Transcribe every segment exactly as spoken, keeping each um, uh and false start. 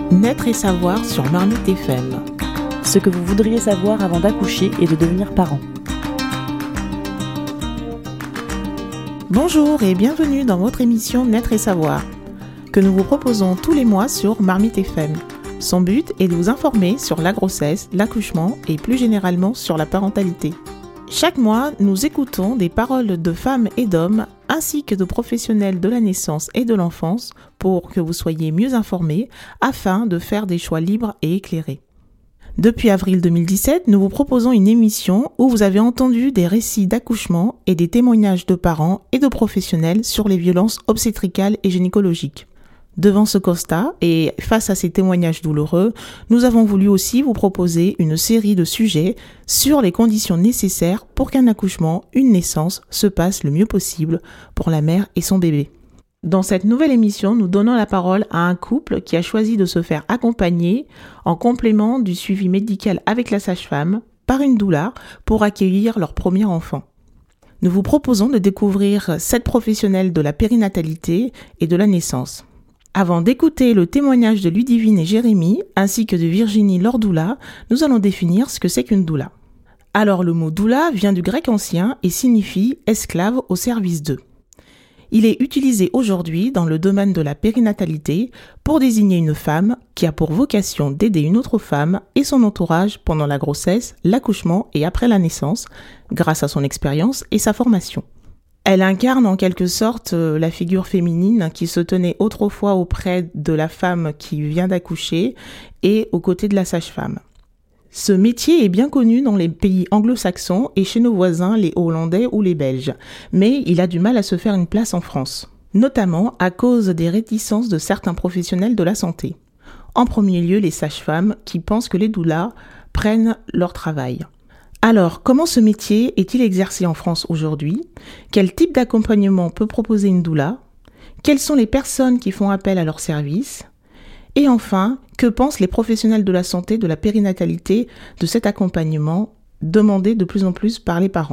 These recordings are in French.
Naître et savoir sur Marmite F M. Ce que vous voudriez savoir avant d'accoucher et de devenir parent. Bonjour et bienvenue dans votre émission Naître et savoir, que nous vous proposons tous les mois sur Marmite F M. Son but est de vous informer sur la grossesse, l'accouchement et plus généralement sur la parentalité. Chaque mois, nous écoutons des paroles de femmes et d'hommes ainsi que de professionnels de la naissance et de l'enfance pour que vous soyez mieux informés afin de faire des choix libres et éclairés. Depuis avril deux mille dix-sept, nous vous proposons une émission où vous avez entendu des récits d'accouchement et des témoignages de parents et de professionnels sur les violences obstétricales et gynécologiques. Devant ce constat et face à ces témoignages douloureux, nous avons voulu aussi vous proposer une série de sujets sur les conditions nécessaires pour qu'un accouchement, une naissance, se passe le mieux possible pour la mère et son bébé. Dans cette nouvelle émission, nous donnons la parole à un couple qui a choisi de se faire accompagner en complément du suivi médical avec la sage-femme par une doula pour accueillir leur premier enfant. Nous vous proposons de découvrir cette professionnelle de la périnatalité et de la naissance. Avant d'écouter le témoignage de Ludivine et Jérémy, ainsi que de Virginie, leur doula, nous allons définir ce que c'est qu'une doula. Alors le mot doula vient du grec ancien et signifie esclave au service d'eux. Il est utilisé aujourd'hui dans le domaine de la périnatalité pour désigner une femme qui a pour vocation d'aider une autre femme et son entourage pendant la grossesse, l'accouchement et après la naissance, grâce à son expérience et sa formation. Elle incarne en quelque sorte la figure féminine qui se tenait autrefois auprès de la femme qui vient d'accoucher et aux côtés de la sage-femme. Ce métier est bien connu dans les pays anglo-saxons et chez nos voisins, les Hollandais ou les Belges, mais il a du mal à se faire une place en France, notamment à cause des réticences de certains professionnels de la santé. En premier lieu, les sages-femmes qui pensent que les doulas prennent leur travail. Alors, comment ce métier est-il exercé en France aujourd'hui ? Quel type d'accompagnement peut proposer une doula ? Quelles sont les personnes qui font appel à leurs services ? Et enfin, que pensent les professionnels de la santé de la périnatalité de cet accompagnement demandé de plus en plus par les parents ?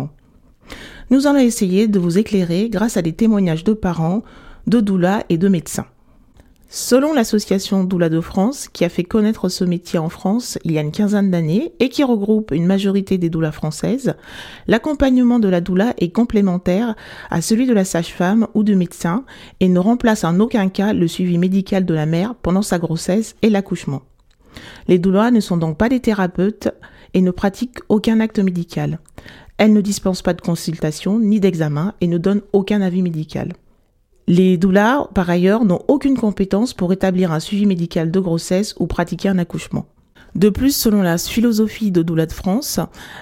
Nous allons essayer de vous éclairer grâce à des témoignages de parents, de doulas et de médecins. Selon l'association Doula de France, qui a fait connaître ce métier en France il y a une quinzaine d'années et qui regroupe une majorité des doulas françaises, l'accompagnement de la doula est complémentaire à celui de la sage-femme ou du médecin et ne remplace en aucun cas le suivi médical de la mère pendant sa grossesse et l'accouchement. Les doulas ne sont donc pas des thérapeutes et ne pratiquent aucun acte médical. Elles ne dispensent pas de consultation ni d'examen et ne donnent aucun avis médical. Les doulas, par ailleurs, n'ont aucune compétence pour établir un suivi médical de grossesse ou pratiquer un accouchement. De plus, selon la philosophie de Doula de France,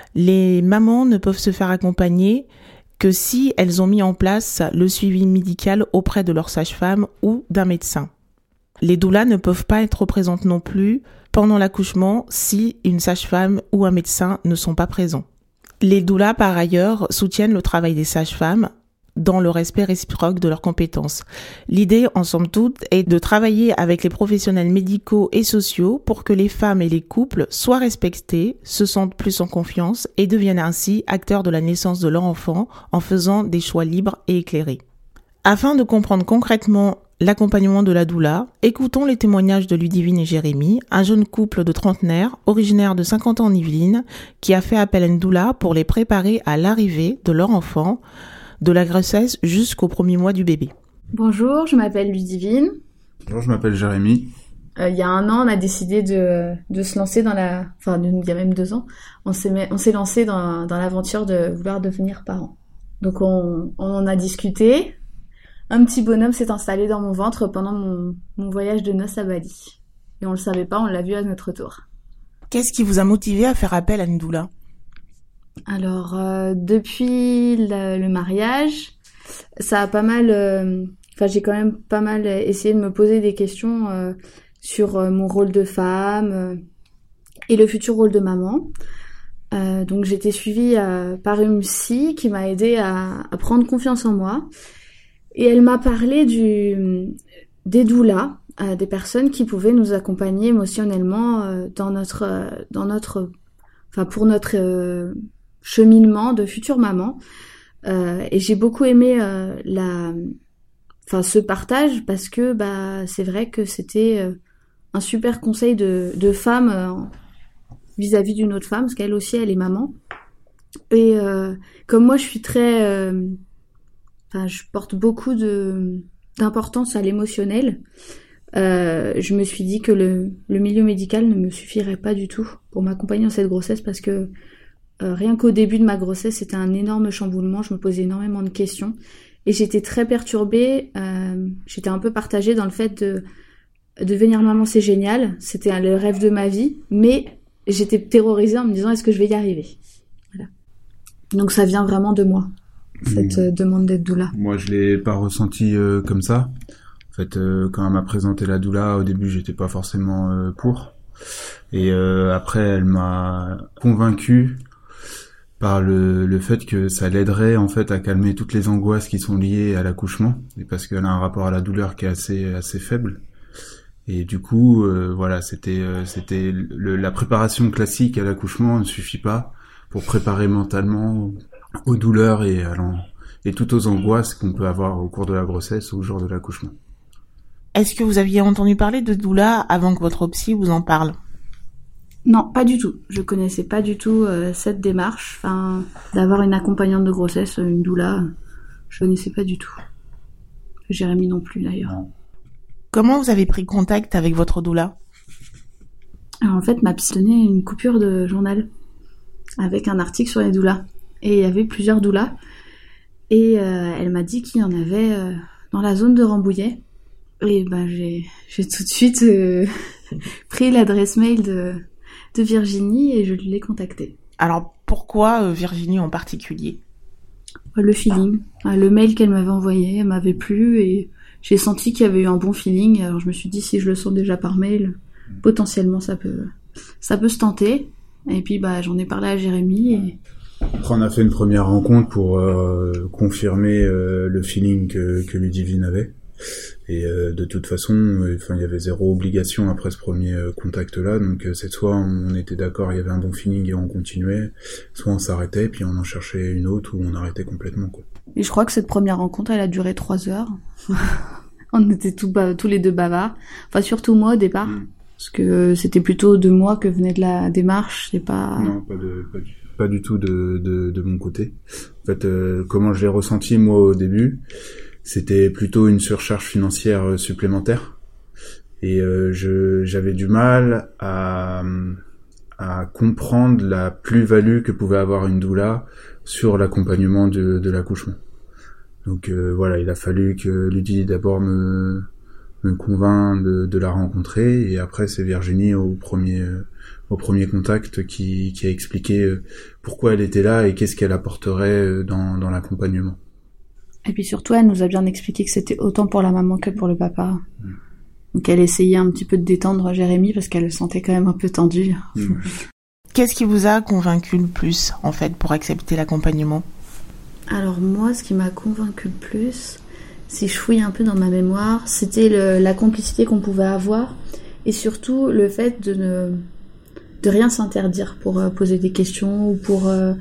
les mamans ne peuvent se faire accompagner que si elles ont mis en place le suivi médical auprès de leur sage-femme ou d'un médecin. Les doulas ne peuvent pas être présentes non plus pendant l'accouchement si une sage-femme ou un médecin ne sont pas présents. Les doulas, par ailleurs, soutiennent le travail des sages-femmes dans le respect réciproque de leurs compétences. L'idée, en somme toute, est de travailler avec les professionnels médicaux et sociaux pour que les femmes et les couples soient respectés, se sentent plus en confiance et deviennent ainsi acteurs de la naissance de leur enfant en faisant des choix libres et éclairés. Afin de comprendre concrètement l'accompagnement de la doula, écoutons les témoignages de Ludivine et Jérémy, un jeune couple de trentenaires, originaire de cinquante ans en Yvelines, qui a fait appel à une doula pour les préparer à l'arrivée de leur enfant, de la grossesse jusqu'au premier mois du bébé. Bonjour, je m'appelle Ludivine. Bonjour, je m'appelle Jérémy. Euh, il y a un an, on a décidé de, de se lancer dans la... Enfin, il y a même deux ans, on s'est, on s'est lancé dans, dans l'aventure de vouloir devenir parent. Donc on, on en a discuté. Un petit bonhomme s'est installé dans mon ventre pendant mon, mon voyage de noces à Bali. Et on le savait pas, on l'a vu à notre tour. Qu'est-ce qui vous a motivé à faire appel à une doula ? Alors, euh, depuis le, le mariage, ça a pas mal... Euh, enfin, j'ai quand même pas mal essayé de me poser des questions euh, sur euh, mon rôle de femme euh, et le futur rôle de maman. Euh, donc, j'ai été suivie euh, par une psy qui m'a aidée à, à prendre confiance en moi. Et elle m'a parlé du, des doulas, euh, des personnes qui pouvaient nous accompagner émotionnellement euh, dans notre... Euh, dans notre enfin, pour notre... Euh, cheminement de future maman euh, et j'ai beaucoup aimé euh, la enfin ce partage parce que bah c'est vrai que c'était euh, un super conseil de, de femme euh, vis-à-vis d'une autre femme, parce qu'elle aussi, elle est maman. Et euh, comme moi, je suis très... Euh, enfin, je porte beaucoup de, d'importance à l'émotionnel. Euh, je me suis dit que le, le milieu médical ne me suffirait pas du tout pour m'accompagner dans cette grossesse, parce que euh, rien qu'au début de ma grossesse, c'était un énorme chamboulement. Je me posais énormément de questions. Et j'étais très perturbée. Euh, j'étais un peu partagée dans le fait de... Devenir maman, c'est génial, c'était le rêve de ma vie, mais j'étais terrorisée en me disant est-ce que je vais y arriver. Voilà. Donc ça vient vraiment de moi, cette mmh. demande d'être doula. Moi, je l'ai pas ressenti euh, comme ça. En fait, euh, quand elle m'a présenté la doula, au début, j'étais pas forcément euh, pour. Et euh, après, elle m'a convaincu par le, le fait que ça l'aiderait en fait à calmer toutes les angoisses qui sont liées à l'accouchement, et parce qu'elle a un rapport à la douleur qui est assez assez faible. Et du coup, euh, voilà, c'était euh, c'était le, la préparation classique à l'accouchement ne suffit pas pour préparer mentalement aux douleurs et à et toutes aux angoisses qu'on peut avoir au cours de la grossesse ou au jour de l'accouchement. Est-ce que vous aviez entendu parler de doula avant que votre psy vous en parle ? Non, pas du tout. Je connaissais pas du tout euh, cette démarche, enfin, d'avoir une accompagnante de grossesse, une doula. Je connaissais pas du tout. Jérémy non plus d'ailleurs. Non. Comment vous avez pris contact avec votre doula ? Alors en fait, ma psy donnait une coupure de journal avec un article sur les doulas. Et il y avait plusieurs doulas. Et euh, elle m'a dit qu'il y en avait euh, dans la zone de Rambouillet. Et ben j'ai, j'ai tout de suite euh, pris l'adresse mail de, de Virginie et je l'ai contactée. Alors pourquoi euh, Virginie en particulier ? Le feeling. Le mail qu'elle m'avait envoyé, elle m'avait plu et... J'ai senti qu'il y avait eu un bon feeling, alors je me suis dit si je le sens déjà par mail, potentiellement ça peut ça peut se tenter. Et puis bah j'en ai parlé à Jérémy. Et... Après on a fait une première rencontre pour euh, confirmer euh, le feeling que, que Ludivine avait. Et euh, de toute façon, enfin euh, il y avait zéro obligation après ce premier euh, contact-là, donc euh, c'est soit on était d'accord, il y avait un bon feeling et on continuait, soit on s'arrêtait puis on en cherchait une autre ou on arrêtait complètement quoi. Et je crois que cette première rencontre, elle a duré trois heures. On était tout ba- tous les deux bavards. Enfin, surtout moi au départ. Mmh. Parce que c'était plutôt de moi que venait de la démarche. C'est pas... Non, pas, de, pas, du, pas du tout de, de, de mon côté. En fait, euh, comment je l'ai ressenti moi au début, c'était plutôt une surcharge financière supplémentaire. Et euh, je, j'avais du mal à, à comprendre la plus-value que pouvait avoir une doula sur l'accompagnement de, de l'accouchement. Donc euh, voilà, il a fallu que Ludie d'abord me, me convainc de, de la rencontrer, et après c'est Virginie au premier, euh, au premier contact qui, qui a expliqué euh, pourquoi elle était là et qu'est-ce qu'elle apporterait dans, dans l'accompagnement. Et puis surtout, elle nous a bien expliqué que c'était autant pour la maman que pour le papa. Mmh. Donc elle essayait un petit peu de détendre Jérémy parce qu'elle le sentait quand même un peu tendu. Mmh. Qu'est-ce qui vous a convaincu le plus, en fait, pour accepter l'accompagnement ? Alors moi, ce qui m'a convaincu le plus, si je fouille un peu dans ma mémoire, c'était le, la complicité qu'on pouvait avoir et surtout le fait de ne de rien s'interdire pour euh, poser des questions ou pour euh,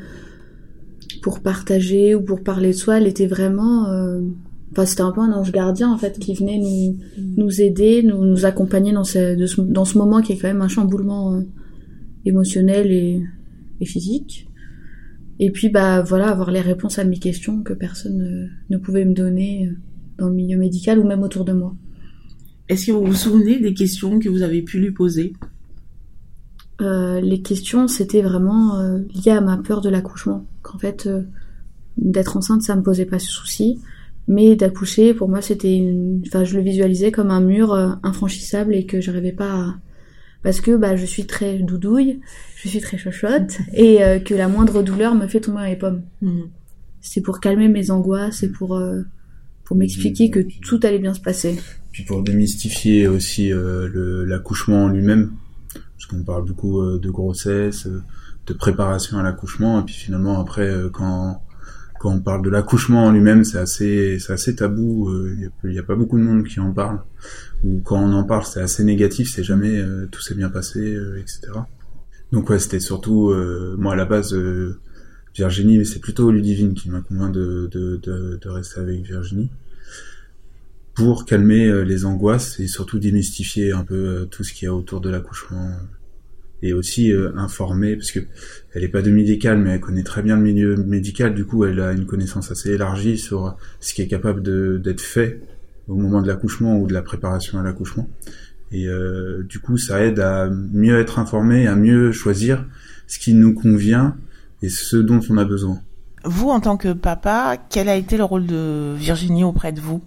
pour partager ou pour parler de soi. Elle était vraiment... Euh, enfin, c'était un peu un ange gardien, en fait, qui venait nous, nous aider, nous, nous accompagner dans ce, de ce, dans ce moment qui est quand même un chamboulement euh, émotionnel et, et physique. Et puis, bah, voilà, avoir les réponses à mes questions que personne ne, ne pouvait me donner dans le milieu médical ou même autour de moi. Est-ce que vous vous souvenez des questions que vous avez pu lui poser ? Euh, les questions, c'était vraiment euh, lié à ma peur de l'accouchement. Qu'en fait, euh, d'être enceinte, ça me posait pas de souci, mais d'accoucher, pour moi, c'était une... Enfin, je le visualisais comme un mur euh, infranchissable et que j'arrivais pas à... Parce que bah, je suis très doudouille, je suis très chochotte, et euh, que la moindre douleur me fait tomber dans les pommes. Mmh. C'est pour calmer mes angoisses, c'est pour, euh, pour m'expliquer que tout allait bien se passer. Puis pour démystifier aussi euh, le, l'accouchement en lui-même, parce qu'on parle beaucoup euh, de grossesse, euh, de préparation à l'accouchement, et puis finalement après, euh, quand... Quand on parle de l'accouchement en lui-même, c'est assez, c'est assez tabou. Il euh, n'y a, a pas beaucoup de monde qui en parle. Ou quand on en parle, c'est assez négatif. C'est jamais euh, tout s'est bien passé, euh, et cetera. Donc ouais, c'était surtout euh, moi à la base euh, Virginie, mais c'est plutôt Ludivine qui m'a convaincu de, de, de, de rester avec Virginie. pour calmer euh, les angoisses et surtout démystifier un peu euh, tout ce qu'il y a autour de l'accouchement. Et aussi euh, informer, parce que elle est pas de médicale, mais elle connaît très bien le milieu médical, du coup elle a une connaissance assez élargie sur ce qui est capable de, d'être fait au moment de l'accouchement ou de la préparation à l'accouchement. Et euh, du coup ça aide à mieux être informé, à mieux choisir ce qui nous convient et ce dont on a besoin. Vous, en tant que papa, quel a été le rôle de Virginie auprès de vous ?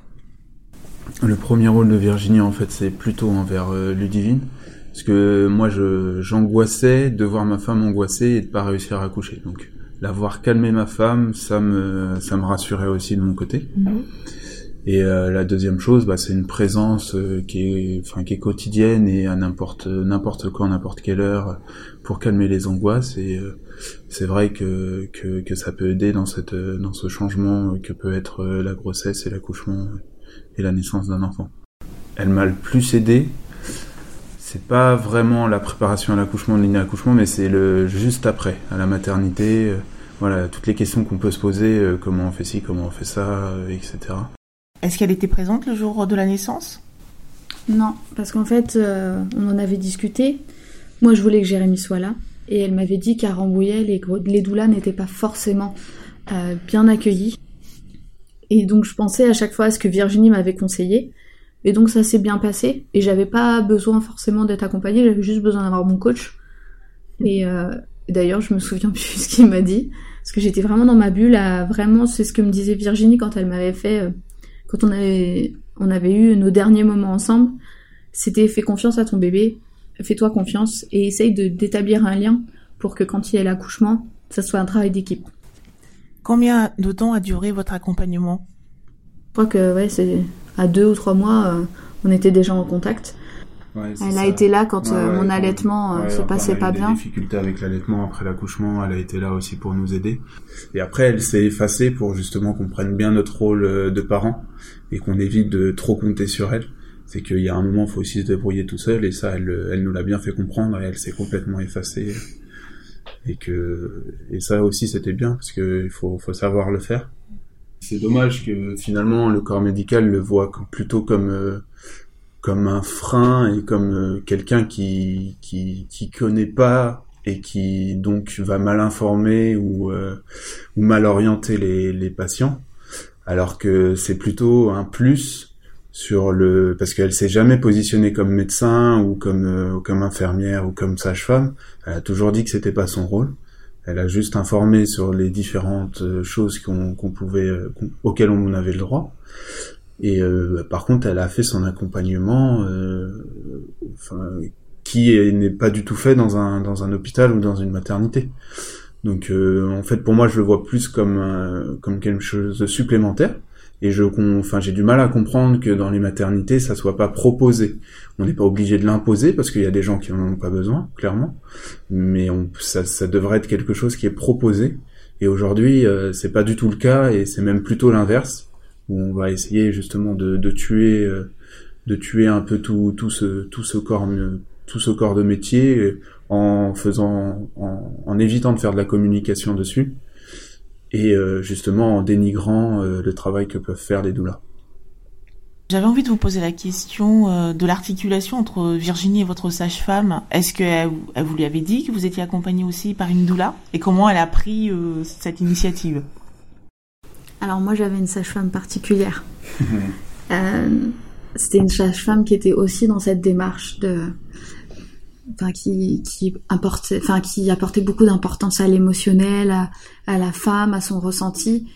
Le premier rôle de Virginie, en fait, c'est plutôt envers euh, Ludivine. Parce que moi, je, j'angoissais de voir ma femme angoissée et de pas réussir à accoucher. Donc, la voir calmer ma femme, ça me, ça me rassurait aussi de mon côté. Mmh. Et euh, la deuxième chose, bah, c'est une présence euh, qui est, enfin, qui est quotidienne et à n'importe, n'importe quand, n'importe quelle heure, pour calmer les angoisses. Et euh, c'est vrai que, que, que ça peut aider dans cette, dans ce changement que peut être la grossesse et l'accouchement et la naissance d'un enfant. Elle m'a le plus aidé. C'est pas vraiment la préparation à l'accouchement, le ligne à l'accouchement, mais c'est le juste après, à la maternité. Euh, voilà, toutes les questions qu'on peut se poser, euh, comment on fait ci, comment on fait ça, euh, et cetera. Est-ce qu'elle était présente le jour de la naissance ? Non, parce qu'en fait, euh, on en avait discuté. Moi, je voulais que Jérémy soit là, et elle m'avait dit qu'à Rambouillet, les, les doulas n'étaient pas forcément euh, bien accueillies. Et donc, je pensais à chaque fois à ce que Virginie m'avait conseillé. Et donc ça s'est bien passé, et j'avais pas besoin forcément d'être accompagnée, j'avais juste besoin d'avoir mon coach. Et euh, d'ailleurs, je me souviens plus ce qu'il m'a dit, parce que j'étais vraiment dans ma bulle, à, vraiment, c'est ce que me disait Virginie quand elle m'avait fait, euh, quand on avait, on avait eu nos derniers moments ensemble, c'était fais confiance à ton bébé, fais-toi confiance, et essaye de, d'établir un lien pour que quand il y ait l'accouchement, ça soit un travail d'équipe. Combien de temps a duré votre accompagnement ? Je crois que ouais, c'est à deux ou trois mois, euh, on était déjà en contact. Ouais, elle ça. a été là quand ouais, euh, mon ouais, allaitement ouais, se passait pas bien. On a eu des difficultés avec l'allaitement après l'accouchement, elle a été là aussi pour nous aider. Et après, elle s'est effacée pour justement qu'on prenne bien notre rôle de parent et qu'on évite de trop compter sur elle. C'est qu'il y a un moment, il faut aussi se débrouiller tout seul, et ça, elle, elle nous l'a bien fait comprendre, et elle s'est complètement effacée. Et que, et ça aussi, c'était bien, parce que il faut, faut savoir le faire. C'est dommage que finalement le corps médical le voit plutôt comme euh, comme un frein et comme euh, quelqu'un qui qui qui connaît pas et qui donc va mal informer ou euh, ou mal orienter les les patients, alors que c'est plutôt un plus sur le parce qu'elle s'est jamais positionnée comme médecin ou comme euh, comme infirmière ou comme sage-femme. Elle a toujours dit que c'était pas son rôle. Elle a juste informé sur les différentes choses qu'on, qu'on pouvait, qu'on, auxquelles on avait le droit. Et euh, par contre, elle a fait son accompagnement, euh, enfin, qui est, n'est pas du tout fait dans un dans un hôpital ou dans une maternité. Donc, euh, en fait, pour moi, je le vois plus comme euh, comme quelque chose de supplémentaire. Et je, enfin, j'ai du mal à comprendre que dans les maternités, ça soit pas proposé. On n'est pas obligé de l'imposer parce qu'il y a des gens qui en ont pas besoin, clairement. Mais on, ça, ça devrait être quelque chose qui est proposé. Et aujourd'hui, euh, c'est pas du tout le cas, et c'est même plutôt l'inverse, où on va essayer justement de, de tuer, euh, de tuer un peu tout, tout ce, tout ce corps, tout ce corps de métier, en faisant, en, en évitant de faire de la communication dessus. Et euh, justement en dénigrant euh, le travail que peuvent faire les doulas. J'avais envie de vous poser la question euh, de l'articulation entre Virginie et votre sage-femme. Est-ce qu'elle elle vous lui avait dit que vous étiez accompagnée aussi par une doula ? Et comment elle a pris euh, cette initiative ? Alors moi j'avais une sage-femme particulière. euh, c'était une sage-femme qui était aussi dans cette démarche de... Enfin, qui qui apportait enfin qui apportait beaucoup d'importance à l'émotionnel, à, à la femme, à son ressenti.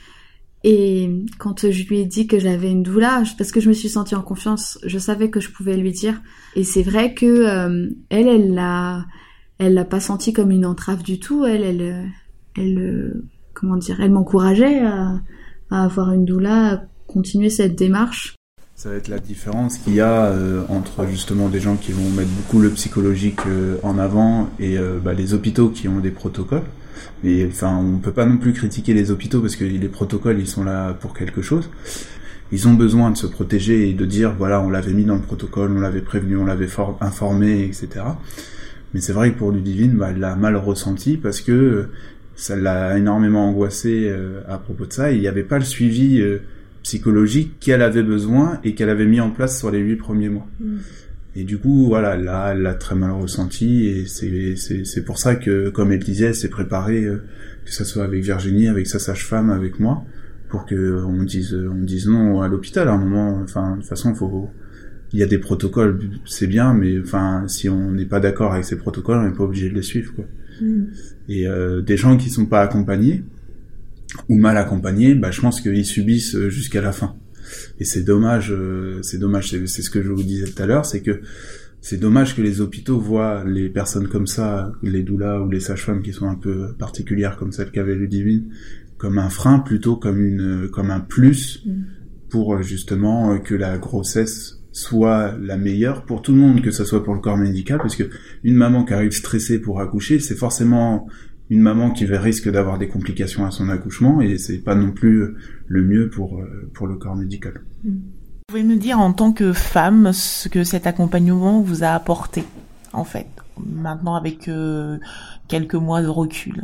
Et quand je lui ai dit que j'avais une doula, parce que je me suis sentie en confiance, je savais que je pouvais lui dire. Et c'est vrai que euh, elle elle l'a elle l'a pas senti comme une entrave du tout. Elle elle elle comment dire, elle m'encourageait à, à avoir une doula, à continuer cette démarche. Ça va être la différence qu'il y a euh, entre justement des gens qui vont mettre beaucoup le psychologique euh, en avant et euh, bah, les hôpitaux qui ont des protocoles. Et enfin, on peut pas non plus critiquer les hôpitaux parce que les protocoles, ils sont là pour quelque chose. Ils ont besoin de se protéger et de dire voilà, on l'avait mis dans le protocole, on l'avait prévenu, on l'avait for- informé, et cetera. Mais c'est vrai que pour Ludivine, bah, elle l'a mal ressenti parce que ça l'a énormément angoissée euh, à propos de ça. Et il n'y avait pas le suivi. Euh, psychologique qu'elle avait besoin et qu'elle avait mis en place sur les huit premiers mois. Mmh. Et du coup, voilà, là, elle l'a très mal ressenti, et c'est, c'est, c'est pour ça que, comme elle disait, elle s'est préparée, euh, que ça soit avec Virginie, avec sa sage-femme, avec moi, pour que on dise, on dise non à l'hôpital à un moment. Enfin, de toute façon, faut, il y a des protocoles, c'est bien, mais enfin, si on n'est pas d'accord avec ces protocoles, on n'est pas obligé de les suivre, quoi. Mmh. Et euh, des gens qui sont pas accompagnés ou mal accompagnés, bah, je pense qu'ils subissent jusqu'à la fin. Et c'est dommage, euh, c'est dommage, c'est, c'est ce que je vous disais tout à l'heure, c'est que c'est dommage que les hôpitaux voient les personnes comme ça, les doulas ou les sages-femmes qui sont un peu particulières comme celle qu'avait Ludivine, comme un frein plutôt comme une, comme un plus pour justement que la grossesse soit la meilleure pour tout le monde, que ce soit pour le corps médical, parce que une maman qui arrive stressée pour accoucher, c'est forcément une maman qui risque d'avoir des complications à son accouchement, et c'est pas non plus le mieux pour pour le corps médical. Vous pouvez me dire en tant que femme ce que cet accompagnement vous a apporté, en fait, maintenant avec euh, quelques mois de recul.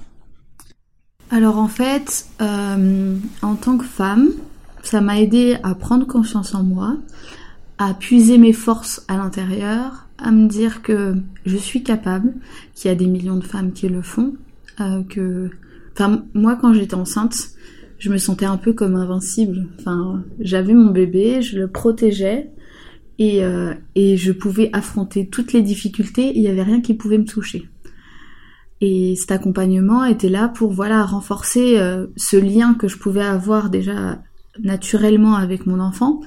Alors en fait, euh, en tant que femme, ça m'a aidé à prendre confiance en moi, à puiser mes forces à l'intérieur, à me dire que je suis capable, qu'il y a des millions de femmes qui le font, euh, que, enfin, moi quand j'étais enceinte, je me sentais un peu comme invincible. Enfin, j'avais mon bébé, je le protégeais et euh, et je pouvais affronter toutes les difficultés. Il y avait rien qui pouvait me toucher. Et cet accompagnement était là pour voilà renforcer euh, ce lien que je pouvais avoir déjà naturellement avec mon enfant,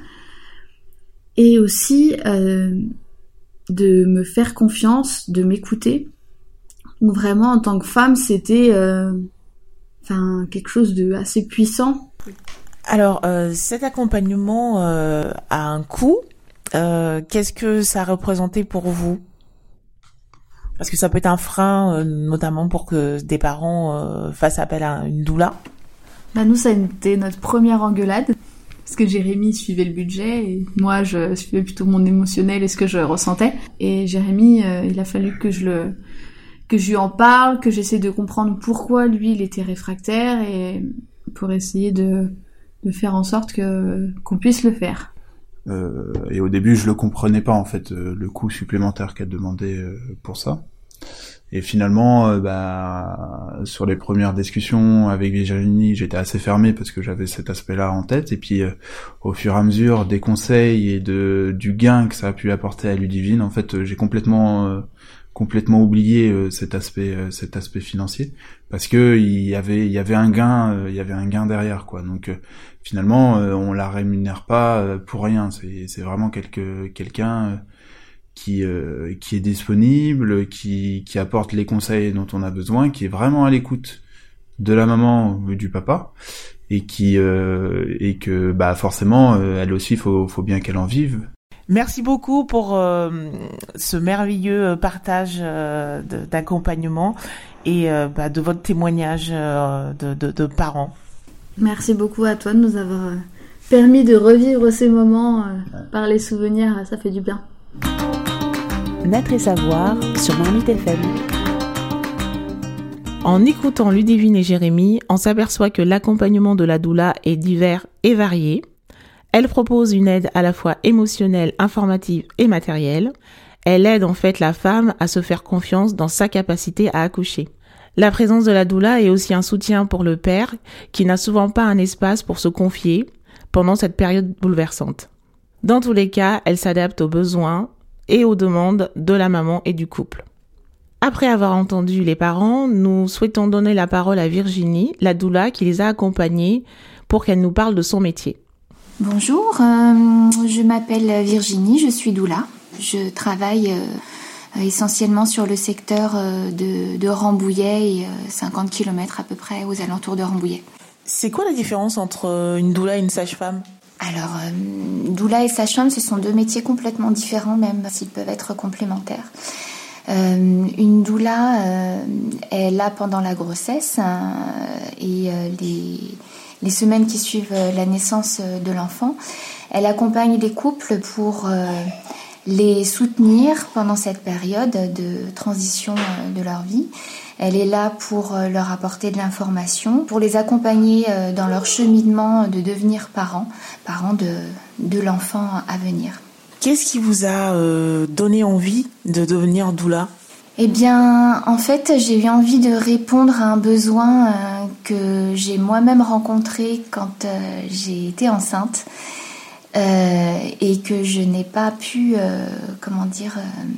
et aussi euh, de me faire confiance, de m'écouter. Donc vraiment en tant que femme, c'était euh, enfin quelque chose de assez puissant. Alors euh, cet accompagnement euh, a un coût. Euh, qu'est-ce que ça représentait pour vous ? Parce que ça peut être un frein, euh, notamment pour que des parents euh, fassent appel à une doula. Bah nous, ça a été notre première engueulade. Parce que Jérémy suivait le budget et moi, je suivais plutôt mon émotionnel et ce que je ressentais. Et Jérémy, euh, il a fallu que je le, que je lui en parle, que j'essaie de comprendre pourquoi lui, il était réfractaire, et pour essayer de, de faire en sorte que, qu'on puisse le faire. Euh, et au début, je le comprenais pas, en fait, euh, le coût supplémentaire qu'elle demandait euh, pour ça. Et finalement, euh, bah, sur les premières discussions avec Virginie, j'étais assez fermé parce que j'avais cet aspect-là en tête. Et puis, euh, au fur et à mesure des conseils et de du gain que ça a pu apporter à Ludivine, en fait, euh, j'ai complètement euh, complètement oublié euh, cet aspect euh, cet aspect financier, parce que il y avait il y avait un gain euh, il y avait un gain derrière, quoi. Donc euh, finalement, euh, on la rémunère pas euh, pour rien. C'est c'est vraiment quelque quelqu'un euh, qui euh, qui est disponible, qui qui apporte les conseils dont on a besoin, qui est vraiment à l'écoute de la maman ou du papa, et qui euh, et que bah forcément euh, elle aussi faut faut bien qu'elle en vive. Merci beaucoup pour euh, ce merveilleux partage euh, de, d'accompagnement et euh, bah, de votre témoignage euh, de, de, de parents. Merci beaucoup à toi de nous avoir permis de revivre ces moments euh, par les souvenirs, ça fait du bien. Naître et savoir sur Marmite F M. En écoutant Ludivine et Jérémy, on s'aperçoit que l'accompagnement de la doula est divers et varié. Elle propose une aide à la fois émotionnelle, informative et matérielle. Elle aide en fait la femme à se faire confiance dans sa capacité à accoucher. La présence de la doula est aussi un soutien pour le père qui n'a souvent pas un espace pour se confier pendant cette période bouleversante. Dans tous les cas, elle s'adapte aux besoins et aux demandes de la maman et du couple. Après avoir entendu les parents, nous souhaitons donner la parole à Virginie, la doula qui les a accompagnés, pour qu'elle nous parle de son métier. Bonjour, euh, je m'appelle Virginie, je suis doula. Je travaille euh, essentiellement sur le secteur euh, de, de Rambouillet et euh, cinquante kilomètres à peu près aux alentours de Rambouillet. C'est quoi la différence entre une doula et une sage-femme ? Alors, euh, doula et sage-femme, ce sont deux métiers complètement différents, même s'ils peuvent être complémentaires. Euh, une doula euh, est là pendant la grossesse hein, et euh, les... les semaines qui suivent la naissance de l'enfant. Elle accompagne les couples pour euh, les soutenir pendant cette période de transition de leur vie. Elle est là pour leur apporter de l'information, pour les accompagner dans leur cheminement de devenir parents, parents de, de l'enfant à venir. Qu'est-ce qui vous a euh, donné envie de devenir doula ? Eh bien, en fait, j'ai eu envie de répondre à un besoin euh, que j'ai moi-même rencontré quand euh, j'ai été enceinte euh, et que je n'ai pas pu, euh, comment dire,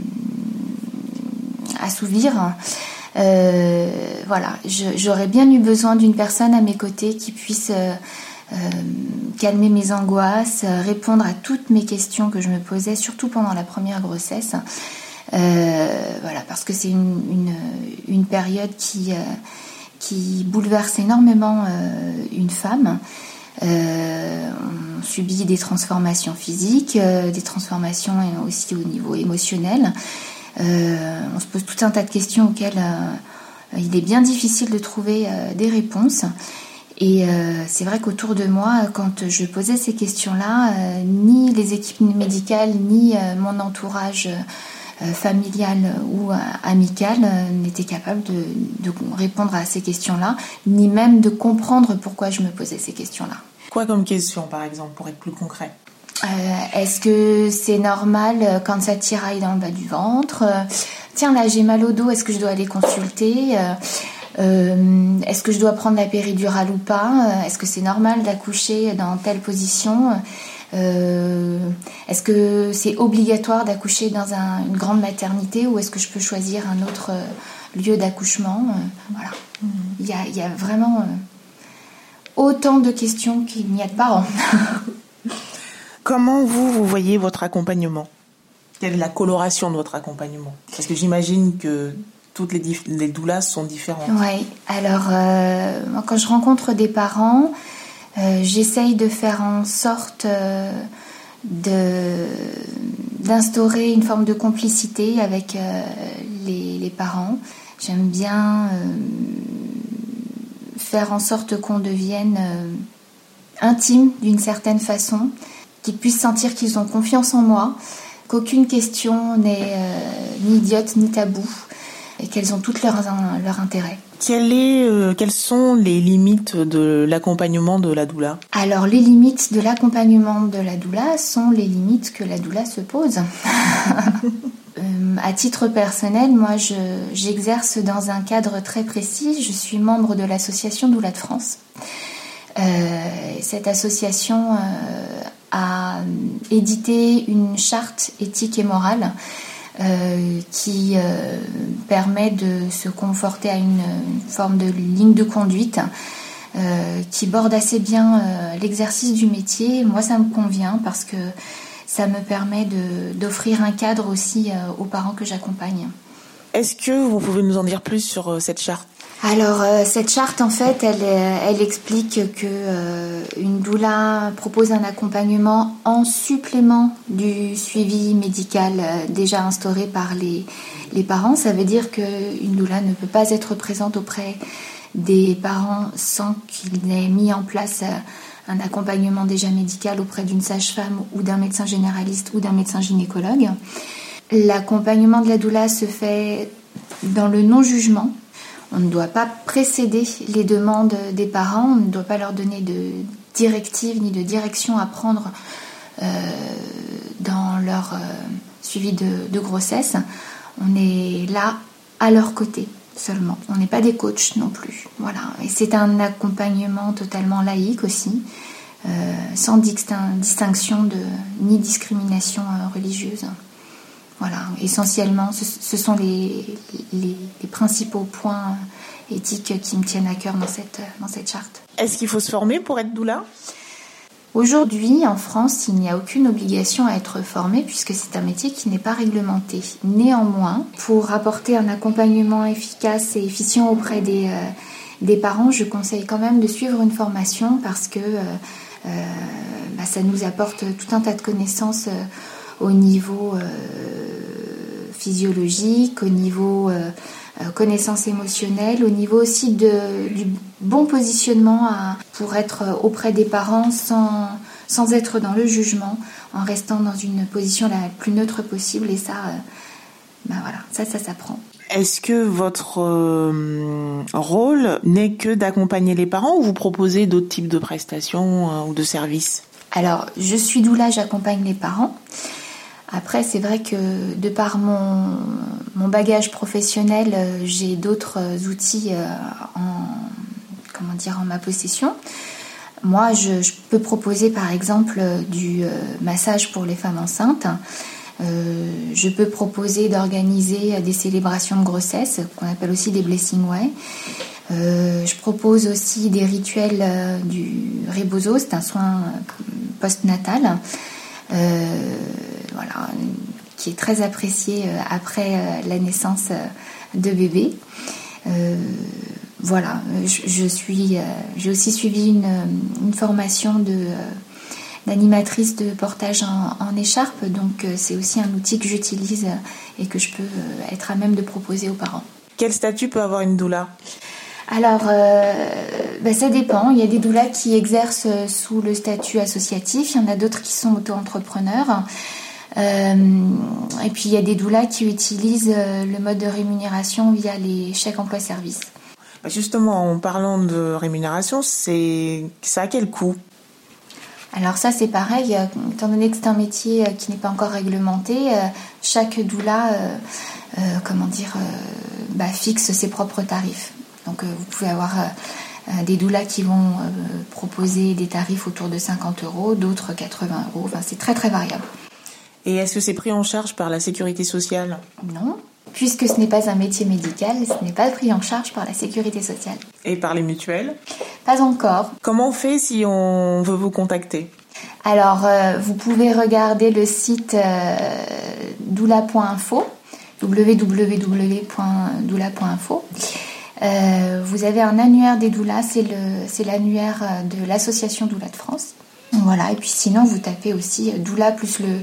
euh, assouvir. Euh, voilà, je, j'aurais bien eu besoin d'une personne à mes côtés qui puisse euh, euh, calmer mes angoisses, répondre à toutes mes questions que je me posais, surtout pendant la première grossesse. Euh, voilà, parce que c'est une, une, une période qui, euh, qui bouleverse énormément euh, une femme. Euh, on subit des transformations physiques, euh, des transformations aussi au niveau émotionnel. Euh, on se pose tout un tas de questions auxquelles euh, il est bien difficile de trouver euh, des réponses. Et euh, c'est vrai qu'autour de moi, quand je posais ces questions-là, euh, ni les équipes médicales, ni euh, mon entourage euh, familial ou euh, amical euh, n'étaient capables de, de répondre à ces questions-là, ni même de comprendre pourquoi je me posais ces questions-là. Quoi comme question, par exemple, pour être plus concret ? Euh, est-ce que c'est normal quand ça tiraille dans le bas du ventre ? euh, Tiens, là j'ai mal au dos, est-ce que je dois aller consulter ? euh, euh, Est-ce que je dois prendre la péridurale ou pas ? euh, Est-ce que c'est normal d'accoucher dans telle position ? euh, Est-ce que c'est obligatoire d'accoucher dans un, une grande maternité ou est-ce que je peux choisir un autre euh, lieu d'accouchement ? euh, Voilà. Mmh. Il y a, il y a vraiment euh, autant de questions qu'il n'y a de parents. Comment vous, vous voyez votre accompagnement ? Quelle est la coloration de votre accompagnement ? Parce que j'imagine que toutes les, dif- les doulas sont différentes. Oui, alors euh, quand je rencontre des parents, euh, j'essaye de faire en sorte euh, de, d'instaurer une forme de complicité avec euh, les, les parents. J'aime bien euh, faire en sorte qu'on devienne euh, intime d'une certaine façon, qu'ils puissent sentir qu'ils ont confiance en moi, qu'aucune question n'est euh, ni idiote ni tabou, et qu'elles ont toutes leur, leur intérêt. Quelle est, euh, quelles sont les limites de l'accompagnement de la doula ? Alors, les limites de l'accompagnement de la doula sont les limites que la doula se pose. euh, à titre personnel, moi, je, j'exerce dans un cadre très précis. Je suis membre de l'association Doula de France. Euh, cette association... Euh, a édité une charte éthique et morale euh, qui euh, permet de se conforter à une, une forme de ligne de conduite euh, qui borde assez bien euh, l'exercice du métier. Moi, ça me convient parce que ça me permet de, d'offrir un cadre aussi euh, aux parents que j'accompagne. Est-ce que vous pouvez nous en dire plus sur euh, cette charte ? Alors, euh, cette charte, en fait, elle, elle explique que euh, une doula propose un accompagnement en supplément du suivi médical euh, déjà instauré par les, les parents. Ça veut dire qu'une doula ne peut pas être présente auprès des parents sans qu'il ait mis en place euh, un accompagnement déjà médical auprès d'une sage-femme ou d'un médecin généraliste ou d'un médecin gynécologue. L'accompagnement de la doula se fait dans le non-jugement. On ne doit pas précéder les demandes des parents, on ne doit pas leur donner de directives ni de direction à prendre euh, dans leur euh, suivi de, de grossesse. On est là à leur côté seulement. On n'est pas des coachs non plus. Voilà. Et c'est un accompagnement totalement laïque aussi, euh, sans distin- distinction de, ni discrimination euh, religieuse. Voilà, essentiellement, ce, ce sont les, les, les principaux points éthiques qui me tiennent à cœur dans cette, dans cette charte. Est-ce qu'il faut se former pour être doula ? Aujourd'hui, en France, il n'y a aucune obligation à être formé puisque c'est un métier qui n'est pas réglementé. Néanmoins, pour apporter un accompagnement efficace et efficient auprès des, euh, des parents, je conseille quand même de suivre une formation parce que euh, euh, bah, ça nous apporte tout un tas de connaissances euh, au niveau euh, physiologique, au niveau euh, euh, connaissance émotionnelle, au niveau aussi de, du bon positionnement à, pour être auprès des parents sans, sans être dans le jugement. en restant dans une position la plus neutre possible. Et ça, euh, bah voilà, ça, ça s'apprend. Est-ce que votre euh, rôle n'est que d'accompagner les parents ou vous proposez d'autres types de prestations euh, ou de services ? Alors, je suis doula, j'accompagne les parents. Après, c'est vrai que de par mon, mon bagage professionnel, euh, j'ai d'autres outils euh, en, comment dire, en ma possession. Moi, je, je peux proposer par exemple du euh, massage pour les femmes enceintes. Euh, je peux proposer d'organiser des célébrations de grossesse, qu'on appelle aussi des blessing way. Euh, je propose aussi des rituels euh, du rebozo, c'est un soin postnatal, euh, voilà, qui est très apprécié euh, après euh, la naissance euh, de bébé. Euh, voilà, je, je suis, euh, j'ai aussi suivi une, une formation de euh, d'animatrice de portage en, en écharpe, donc euh, c'est aussi un outil que j'utilise et que je peux euh, être à même de proposer aux parents. Quel statut peut avoir une doula ? Alors, euh, bah, ça dépend. Il y a des doulas qui exercent sous le statut associatif, il y en a d'autres qui sont auto-entrepreneurs. Euh, et puis, il y a des doulas qui utilisent le mode de rémunération via les chèques emploi-service. Justement, en parlant de rémunération, c'est ça a quel coût ? Alors ça, c'est pareil, étant donné que c'est un métier qui n'est pas encore réglementé, chaque doula euh, euh, comment dire, euh, bah, fixe ses propres tarifs. Donc euh, vous pouvez avoir euh, des doulas qui vont euh, proposer des tarifs autour de cinquante euros, d'autres quatre-vingts euros, enfin, c'est très très variable. Et est-ce que c'est pris en charge par la sécurité sociale ? Non, puisque ce n'est pas un métier médical, ce n'est pas pris en charge par la sécurité sociale. Et par les mutuelles ? Pas encore. Comment on fait si on veut vous contacter ? Alors, euh, vous pouvez regarder le site euh, doula point info, w w w point doula point info. Euh, vous avez un annuaire des doulas, c'est, le, c'est l'annuaire de l'association Doula de France. Voilà, et puis sinon, vous tapez aussi doula plus le,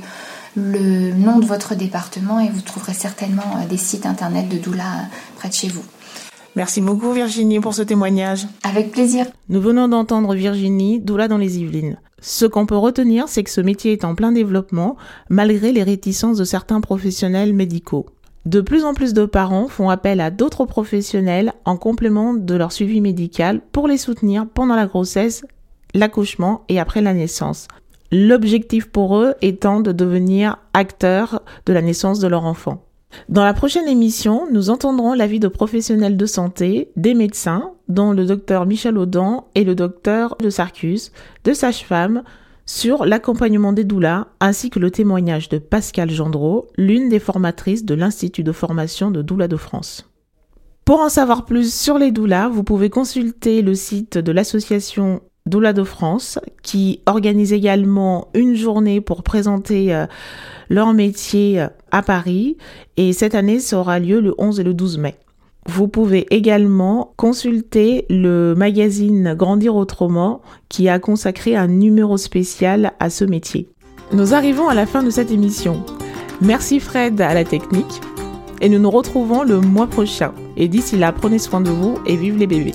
le nom de votre département et vous trouverez certainement des sites internet de doula près de chez vous. Merci beaucoup Virginie pour ce témoignage. Avec plaisir. Nous venons d'entendre Virginie, doula dans les Yvelines. Ce qu'on peut retenir, c'est que ce métier est en plein développement, malgré les réticences de certains professionnels médicaux. De plus en plus de parents font appel à d'autres professionnels en complément de leur suivi médical pour les soutenir pendant la grossesse, l'accouchement et après la naissance. L'objectif pour eux étant de devenir acteurs de la naissance de leur enfant. Dans la prochaine émission, nous entendrons l'avis de professionnels de santé, des médecins, dont le docteur Michel Audin et le docteur de Sarcus, de sages-femmes, sur l'accompagnement des doulas, ainsi que le témoignage de Pascale Gendreau, l'une des formatrices de l'Institut de formation de Doula de France. Pour en savoir plus sur les doulas, vous pouvez consulter le site de l'association Doula de France, qui organise également une journée pour présenter euh, leur métier à Paris, et cette année, ça aura lieu le onze et le douze mai. Vous pouvez également consulter le magazine Grandir autrement, qui a consacré un numéro spécial à ce métier. Nous arrivons à la fin de cette émission. Merci Fred à la technique, et nous nous retrouvons le mois prochain. Et d'ici là, prenez soin de vous et vive les bébés.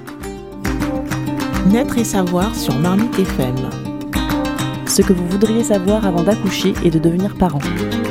Naître et savoir sur Marmite F M. Ce que vous voudriez savoir avant d'accoucher et de devenir parent.